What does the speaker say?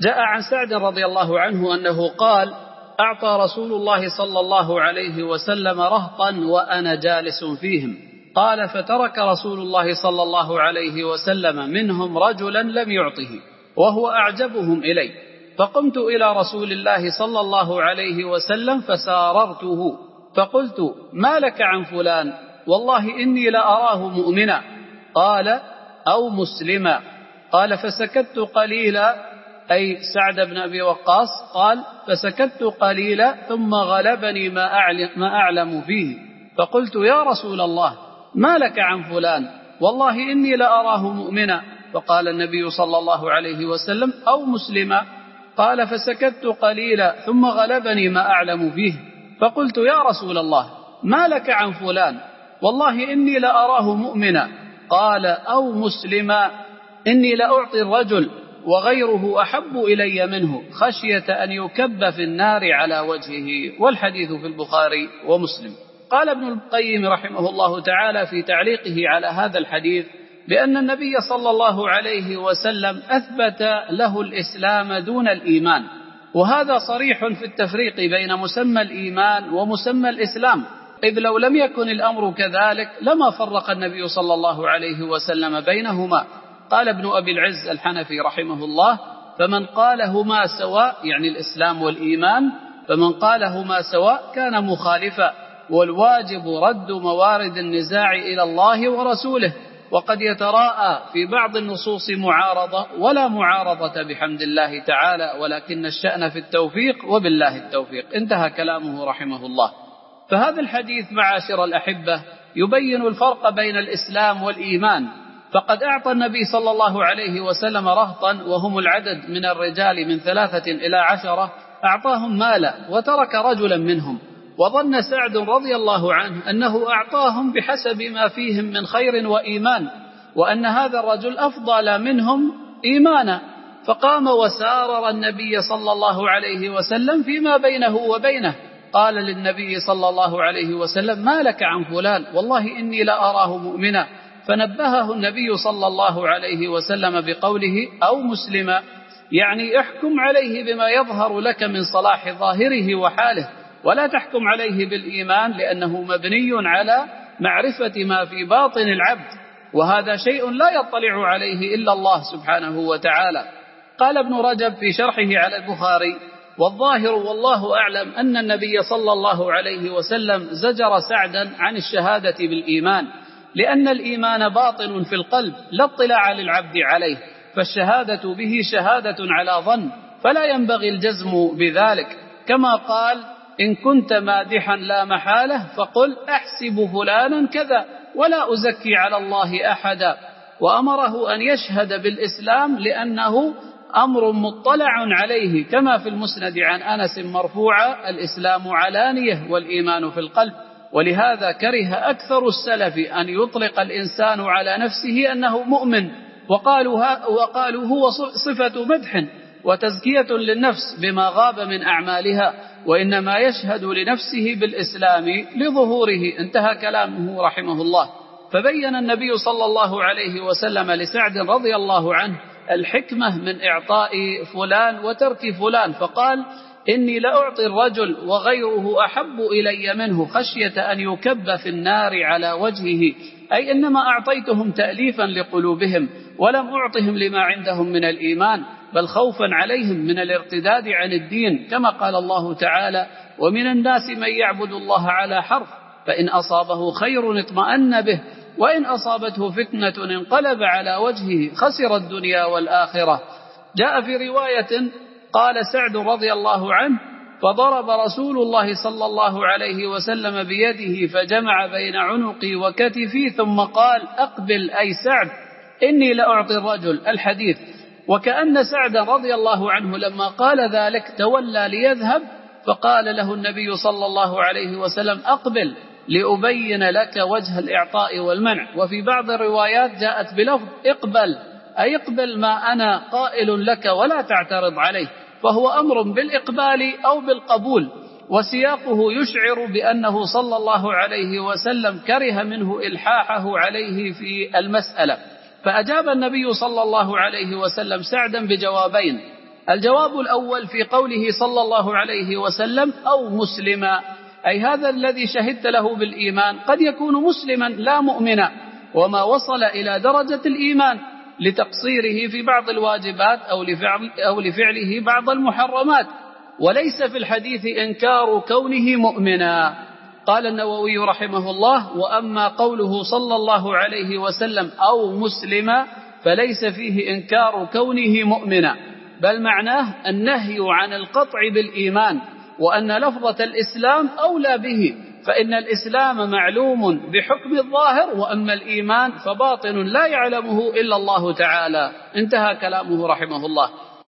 جاء عن سعد رضي الله عنه أنه قال: أعطى رسول الله صلى الله عليه وسلم رهطا وأنا جالس فيهم. قال: فترك رسول الله صلى الله عليه وسلم منهم رجلا لم يعطه وهو أعجبهم إلي، فقمت إلى رسول الله صلى الله عليه وسلم فساررته فقلت: ما لك عن فلان؟ والله إني لأراه مؤمنا. قال: أو مسلما. قال: فسكت قليلا، أي سعد بن أبي وقاص قال: فسكت قليلا ثم غلبني ما أعلم فيه، فقلت: يا رسول الله، ما لك عن فلان؟ والله إني لأراه مؤمنا. فقال النبي صلى الله عليه وسلم: أو مسلما. قال: فسكت قليلا ثم غلبني ما أعلم فيه، فقلت: يا رسول الله، ما لك عن فلان؟ والله إني لأراه مؤمنا. قال: أو مسلما. إني لأعطي الرجل وغيره أحب إلي منه خشية أن يكب في النار على وجهه. والحديث في البخاري ومسلم. قال ابن القيم رحمه الله تعالى في تعليقه على هذا الحديث بأن النبي صلى الله عليه وسلم أثبت له الإسلام دون الإيمان، وهذا صريح في التفريق بين مسمى الإيمان ومسمى الإسلام، إذ لو لم يكن الأمر كذلك لما فرق النبي صلى الله عليه وسلم بينهما. قال ابن أبي العز الحنفي رحمه الله: فمن قالهما سواء، يعني الإسلام والإيمان، فمن قالهما سواء كان مخالفا، والواجب رد موارد النزاع إلى الله ورسوله، وقد يتراءى في بعض النصوص معارضة ولا معارضة بحمد الله تعالى، ولكن الشأن في التوفيق، وبالله التوفيق. انتهى كلامه رحمه الله. فهذا الحديث معاشر الأحبة يبين الفرق بين الإسلام والإيمان، فقد أعطى النبي صلى الله عليه وسلم رهطا، وهم العدد من الرجال من 3 إلى 10، أعطاهم مالا وترك رجلا منهم، وظن سعد رضي الله عنه أنه أعطاهم بحسب ما فيهم من خير وإيمان، وأن هذا الرجل أفضل منهم إيمانا، فقام وسارر النبي صلى الله عليه وسلم فيما بينه وبينه. قال للنبي صلى الله عليه وسلم: ما لك عن فلان؟ والله إني لأراه مؤمنا. فنبهه النبي صلى الله عليه وسلم بقوله: أو مسلما، يعني احكم عليه بما يظهر لك من صلاح ظاهره وحاله، ولا تحكم عليه بالإيمان، لأنه مبني على معرفة ما في باطن العبد، وهذا شيء لا يطلع عليه إلا الله سبحانه وتعالى. قال ابن رجب في شرحه على البخاري: والظاهر والله أعلم أن النبي صلى الله عليه وسلم زجر سعدا عن الشهادة بالإيمان، لأن الإيمان باطن في القلب لا اطلاع للعبد عليه، فالشهادة به شهادة على ظن، فلا ينبغي الجزم بذلك. كما قال: إن كنت مادحا لا محالة فقل أحسب فلانا كذا ولا أزكي على الله أحدا. وأمره أن يشهد بالإسلام لأنه أمر مطلع عليه، كما في المسند عن أنس مرفوعا: الإسلام علانية والإيمان في القلب. ولهذا كره أكثر السلف أن يطلق الإنسان على نفسه أنه مؤمن، وقالوا هو صفة مدح وتزكية للنفس بما غاب من أعمالها، وإنما يشهد لنفسه بالإسلام لظهوره. انتهى كلامه رحمه الله. فبين النبي صلى الله عليه وسلم لسعد رضي الله عنه الحكمة من إعطاء فلان وترك فلان، فقال: إني لأعطي الرجل وغيره أحب إلي منه خشية أن يكب في النار على وجهه، أي إنما أعطيتهم تأليفا لقلوبهم، ولم أعطهم لما عندهم من الإيمان، بل خوفا عليهم من الارتداد عن الدين، كما قال الله تعالى: ومن الناس من يعبد الله على حرف، فإن أصابه خير اطمأن به، وإن أصابته فتنة انقلب على وجهه خسر الدنيا والآخرة. جاء في رواية قال سعد رضي الله عنه: فضرب رسول الله صلى الله عليه وسلم بيده فجمع بين عنقي وكتفي، ثم قال: أقبل أي سعد، إني لأعطي الرجل. الحديث. وكأن سعد رضي الله عنه لما قال ذلك تولى ليذهب، فقال له النبي صلى الله عليه وسلم: أقبل لأبين لك وجه الإعطاء والمنع. وفي بعض الروايات جاءت بلفظ اقبل، أي اقبل ما أنا قائل لك ولا تعترض عليه، فهو أمر بالإقبال أو بالقبول، وسياقه يشعر بأنه صلى الله عليه وسلم كره منه إلحاحه عليه في المسألة. فأجاب النبي صلى الله عليه وسلم سعدا بجوابين: الجواب الأول في قوله صلى الله عليه وسلم أو مسلما، أي هذا الذي شهدت له بالإيمان قد يكون مسلما لا مؤمنا، وما وصل إلى درجة الإيمان لتقصيره في بعض الواجبات أو لفعله بعض المحرمات، وليس في الحديث إنكار كونه مؤمنا. قال النووي رحمه الله: وأما قوله صلى الله عليه وسلم أو مسلما فليس فيه إنكار كونه مؤمنا، بل معناه النهي عن القطع بالإيمان، وأن لفظة الإسلام أولى به، فإن الإسلام معلوم بحكم الظاهر، وأما الإيمان فباطن لا يعلمه إلا الله تعالى. انتهى كلامه رحمه الله.